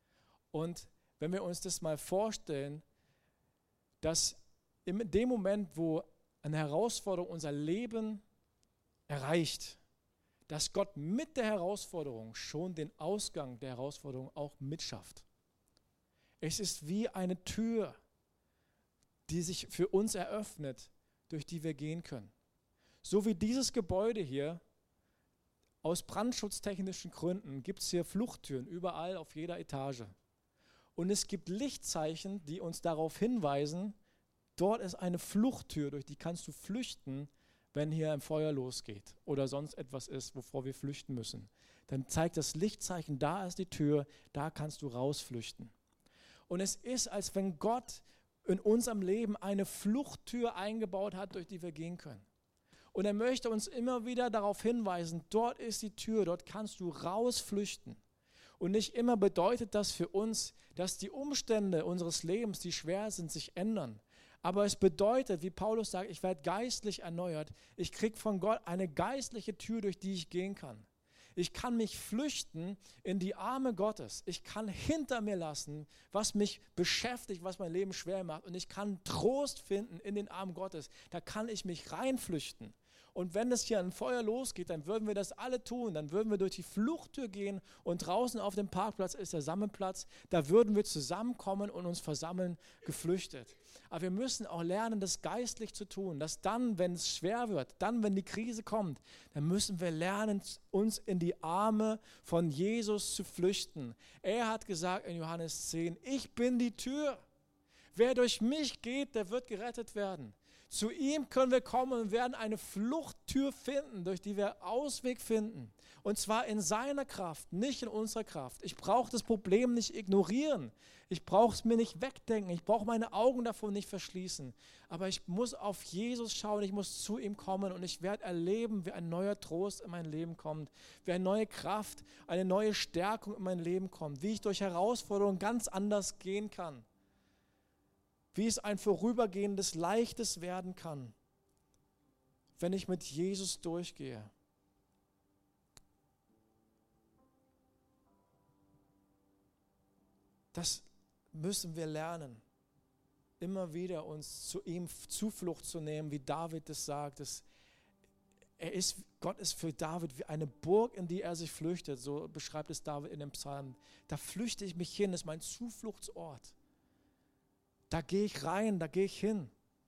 Speaker 1: Und wenn wir uns das mal vorstellen, dass in dem Moment, wo eine Herausforderung unser Leben erreicht, dass Gott mit der Herausforderung schon den Ausgang der Herausforderung auch mitschafft. Es ist wie eine Tür, die sich für uns eröffnet, durch die wir gehen können. So wie dieses Gebäude hier, aus brandschutztechnischen Gründen gibt es hier Fluchttüren überall auf jeder Etage. Und es gibt Lichtzeichen, die uns darauf hinweisen, dort ist eine Fluchttür, durch die kannst du flüchten, wenn hier ein Feuer losgeht oder sonst etwas ist, wovor wir flüchten müssen. Dann zeigt das Lichtzeichen, da ist die Tür, da kannst du rausflüchten. Und es ist, als wenn Gott in unserem Leben eine Fluchttür eingebaut hat, durch die wir gehen können. Und er möchte uns immer wieder darauf hinweisen, dort ist die Tür, dort kannst du rausflüchten. Und nicht immer bedeutet das für uns, dass die Umstände unseres Lebens, die schwer sind, sich ändern. Aber es bedeutet, wie Paulus sagt, ich werde geistlich erneuert. Ich kriege von Gott eine geistliche Tür, durch die ich gehen kann. Ich kann mich flüchten in die Arme Gottes. Ich kann hinter mir lassen, was mich beschäftigt, was mein Leben schwer macht. Und ich kann Trost finden in den Armen Gottes. Da kann ich mich reinflüchten. Und wenn es hier ein Feuer losgeht, dann würden wir das alle tun. Dann würden wir durch die Fluchttür gehen und draußen auf dem Parkplatz ist der Sammelplatz. Da würden wir zusammenkommen und uns versammeln, geflüchtet. Aber wir müssen auch lernen, das geistlich zu tun, dass dann, wenn es schwer wird, dann, wenn die Krise kommt, dann müssen wir lernen, uns in die Arme von Jesus zu flüchten. Er hat gesagt in Johannes 10, ich bin die Tür. Wer durch mich geht, der wird gerettet werden. Zu ihm können wir kommen und werden eine Fluchttür finden, durch die wir Ausweg finden. Und zwar in seiner Kraft, nicht in unserer Kraft. Ich brauche das Problem nicht ignorieren. Ich brauche es mir nicht wegdenken. Ich brauche meine Augen davon nicht verschließen. Aber ich muss auf Jesus schauen, ich muss zu ihm kommen und ich werde erleben, wie ein neuer Trost in mein Leben kommt, wie eine neue Kraft, eine neue Stärkung in mein Leben kommt, wie ich durch Herausforderungen ganz anders gehen kann. Wie es ein vorübergehendes Leichtes werden kann, wenn ich mit Jesus durchgehe. Das müssen wir lernen, immer wieder uns zu ihm Zuflucht zu nehmen, wie David es sagt, dass Gott ist für David wie eine Burg, in die er sich flüchtet. So beschreibt es David in dem Psalm. Da flüchte ich mich hin, das ist mein Zufluchtsort. Da gehe ich rein, da gehe ich hin.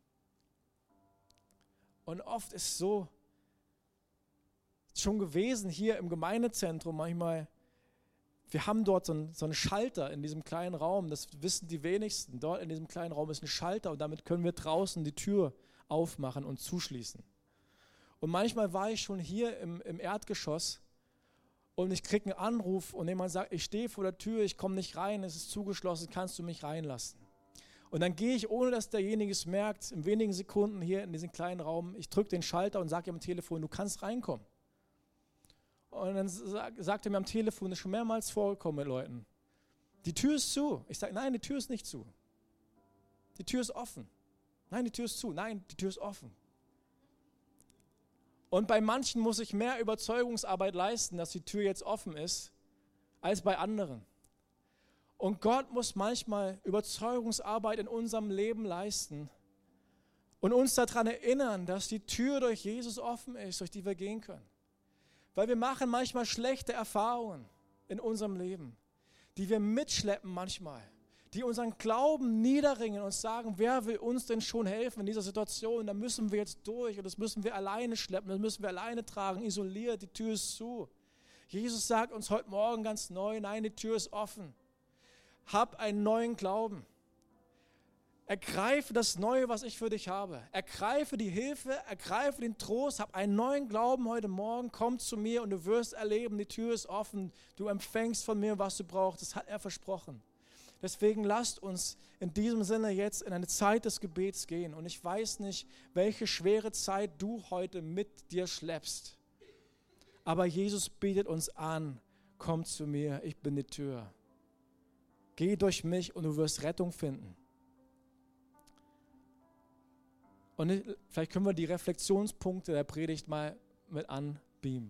Speaker 1: Und oft ist es so schon gewesen hier im Gemeindezentrum manchmal, wir haben dort so einen Schalter in diesem kleinen Raum, das wissen die wenigsten. Dort in diesem kleinen Raum ist ein Schalter und damit können wir draußen die Tür aufmachen und zuschließen. Und manchmal war ich schon hier im Erdgeschoss und ich kriege einen Anruf und jemand sagt, ich stehe vor der Tür, ich komme nicht rein, es ist zugeschlossen, kannst du mich reinlassen? Und dann gehe ich, ohne dass derjenige es merkt, in wenigen Sekunden hier in diesen kleinen Raum, ich drücke den Schalter und sage ihm am Telefon, du kannst reinkommen. Und dann sagt er mir am Telefon, das ist schon mehrmals vorgekommen mit Leuten, die Tür ist zu. Ich sage, nein, die Tür ist nicht zu. Die Tür ist offen. Nein, die Tür ist zu. Nein, die Tür ist offen. Und bei manchen muss ich mehr Überzeugungsarbeit leisten, dass die Tür jetzt offen ist, als bei anderen. Und Gott muss manchmal Überzeugungsarbeit in unserem Leben leisten und uns daran erinnern, dass die Tür durch Jesus offen ist, durch die wir gehen können. Weil wir machen manchmal schlechte Erfahrungen in unserem Leben, die wir mitschleppen manchmal, die unseren Glauben niederringen und sagen, wer will uns denn schon helfen in dieser Situation? Da müssen wir jetzt durch und das müssen wir alleine schleppen, das müssen wir alleine tragen, isoliert, die Tür ist zu. Jesus sagt uns heute Morgen ganz neu, nein, die Tür ist offen. Hab einen neuen Glauben. Ergreife das Neue, was ich für dich habe. Ergreife die Hilfe, ergreife den Trost, hab einen neuen Glauben heute Morgen, komm zu mir und du wirst erleben, die Tür ist offen, du empfängst von mir, was du brauchst, das hat er versprochen. Deswegen lasst uns in diesem Sinne jetzt in eine Zeit des Gebets gehen und ich weiß nicht, welche schwere Zeit du heute mit dir schleppst, aber Jesus bietet uns an, komm zu mir, ich bin die Tür. Geh durch mich und du wirst Rettung finden. Und vielleicht können wir die Reflexionspunkte der Predigt mal mit anbeamen.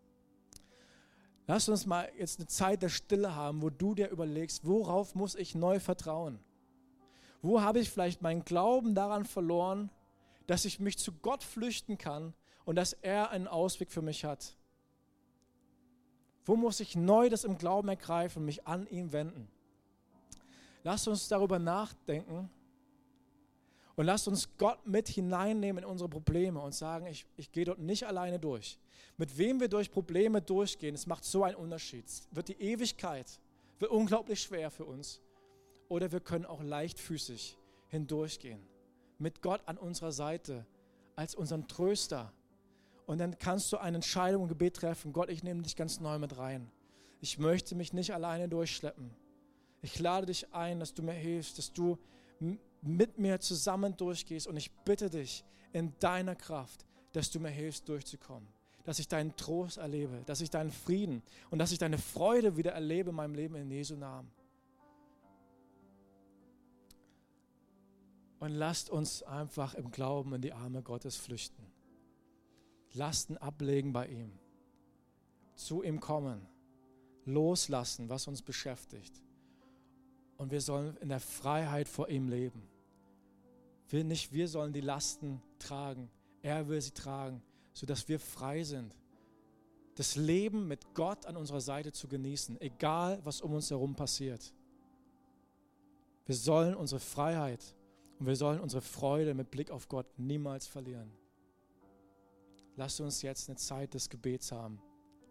Speaker 1: Lass uns mal jetzt eine Zeit der Stille haben, wo du dir überlegst, worauf muss ich neu vertrauen? Wo habe ich vielleicht meinen Glauben daran verloren, dass ich mich zu Gott flüchten kann und dass er einen Ausweg für mich hat? Wo muss ich neu das im Glauben ergreifen und mich an ihn wenden? Lasst uns darüber nachdenken und lasst uns Gott mit hineinnehmen in unsere Probleme und sagen, ich gehe dort nicht alleine durch. Mit wem wir durch Probleme durchgehen, es macht so einen Unterschied. Wird die Ewigkeit, wird unglaublich schwer für uns. Oder wir können auch leichtfüßig hindurchgehen. Mit Gott an unserer Seite, als unseren Tröster. Und dann kannst du eine Entscheidung im Gebet treffen. Gott, ich nehme dich ganz neu mit rein. Ich möchte mich nicht alleine durchschleppen. Ich lade dich ein, dass du mir hilfst, dass du mit mir zusammen durchgehst und ich bitte dich in deiner Kraft, dass du mir hilfst durchzukommen, dass ich deinen Trost erlebe, dass ich deinen Frieden und dass ich deine Freude wieder erlebe in meinem Leben in Jesu Namen. Und lasst uns einfach im Glauben in die Arme Gottes flüchten. Lasten ablegen bei ihm, zu ihm kommen, loslassen, was uns beschäftigt. Und wir sollen in der Freiheit vor ihm leben. Wir sollen die Lasten tragen. Er will sie tragen, sodass wir frei sind. Das Leben mit Gott an unserer Seite zu genießen, egal was um uns herum passiert. Wir sollen unsere Freiheit und wir sollen unsere Freude mit Blick auf Gott niemals verlieren. Lasst uns jetzt eine Zeit des Gebets haben.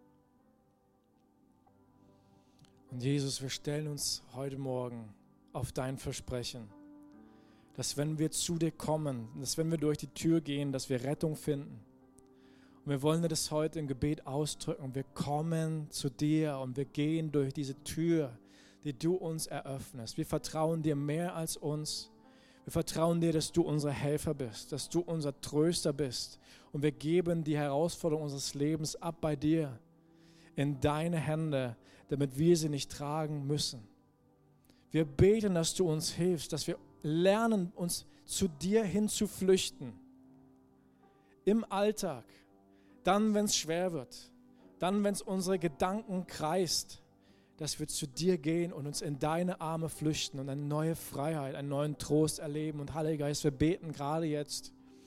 Speaker 1: Und Jesus, wir stellen uns heute Morgen auf dein Versprechen, dass wenn wir zu dir kommen, dass wenn wir durch die Tür gehen, dass wir Rettung finden. Und wir wollen dir das heute im Gebet ausdrücken. Wir kommen zu dir und wir gehen durch diese Tür, die du uns eröffnest. Wir vertrauen dir mehr als uns. Wir vertrauen dir, dass du unser Helfer bist, dass du unser Tröster bist. Und wir geben die Herausforderung unseres Lebens ab bei dir, in deine Hände, damit wir sie nicht tragen müssen. Wir beten, dass du uns hilfst, dass wir lernen, uns zu dir hin zu flüchten. Im Alltag, dann, wenn es schwer wird, dann, wenn es unsere Gedanken kreist, dass wir zu dir gehen und uns in deine Arme flüchten und eine neue Freiheit, einen neuen Trost erleben. Und Heiliger Geist, wir beten gerade jetzt,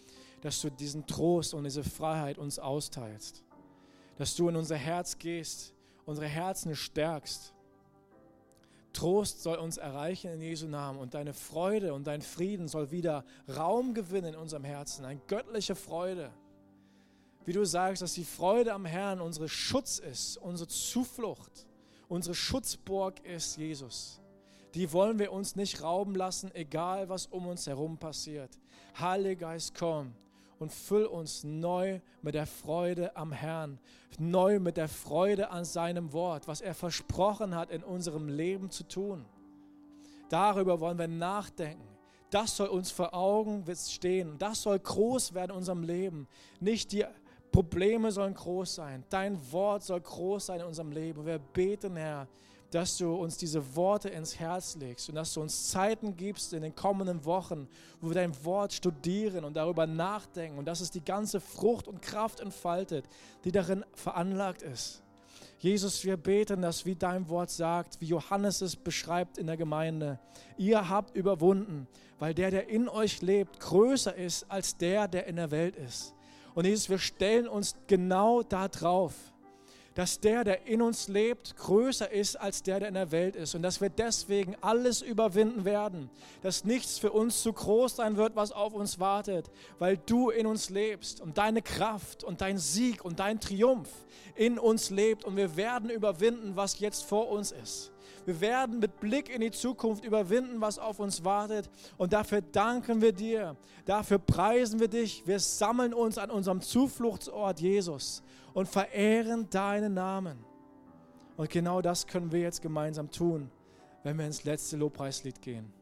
Speaker 1: dass du diesen Trost und diese Freiheit uns austeilst. Dass du in unser Herz gehst, unsere Herzen stärkst. Trost soll uns erreichen in Jesu Namen und deine Freude und dein Frieden soll wieder Raum gewinnen in unserem Herzen, eine göttliche Freude. Wie du sagst, dass die Freude am Herrn unsere Schutz ist, unsere Zuflucht, unsere Schutzburg ist, Jesus. Die wollen wir uns nicht rauben lassen, egal was um uns herum passiert. Heiliger Geist, komm und füll uns neu mit der Freude am Herrn, neu mit der Freude an seinem Wort, was er versprochen hat, in unserem Leben zu tun. Darüber wollen wir nachdenken. Das soll uns vor Augen stehen. Das soll groß werden in unserem Leben. Nicht die Probleme sollen groß sein. Dein Wort soll groß sein in unserem Leben. Wir beten, Herr, dass du uns diese Worte ins Herz legst und dass du uns Zeiten gibst in den kommenden Wochen, wo wir dein Wort studieren und darüber nachdenken und dass es die ganze Frucht und Kraft entfaltet, die darin veranlagt ist. Jesus, wir beten, dass wie dein Wort sagt, wie Johannes es beschreibt in der Gemeinde, ihr habt überwunden, weil der in euch lebt, größer ist als der in der Welt ist. Und Jesus, wir stellen uns genau da drauf, dass der in uns lebt, größer ist als der in der Welt ist. Und dass wir deswegen alles überwinden werden. Dass nichts für uns zu groß sein wird, was auf uns wartet. Weil du in uns lebst und deine Kraft und dein Sieg und dein Triumph in uns lebt. Und wir werden überwinden, was jetzt vor uns ist. Wir werden mit Blick in die Zukunft überwinden, was auf uns wartet. Und dafür danken wir dir. Dafür preisen wir dich. Wir sammeln uns an unserem Zufluchtsort, Jesus, und verehren deinen Namen. Und genau das können wir jetzt gemeinsam tun, wenn wir ins letzte Lobpreislied gehen.